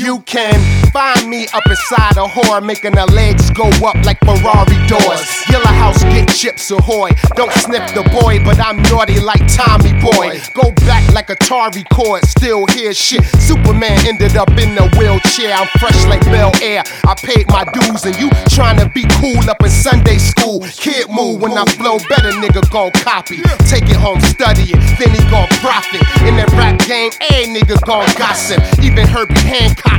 You can find me up inside a whore, making her legs go up like Ferrari doors. Yellow house, get chips ahoy. Don't sniff the boy, but I'm naughty like Tommy Boy. Go back like Atari cord, still hear shit. Superman ended up in a wheelchair. I'm fresh like Bel Air. I paid my dues and you tryna be cool up in Sunday school. Kid move, when I blow better, nigga gon' copy. Take it home, study it, then he gon' profit. In that rap game, a nigga gon' gossip. Even Herbie Hancock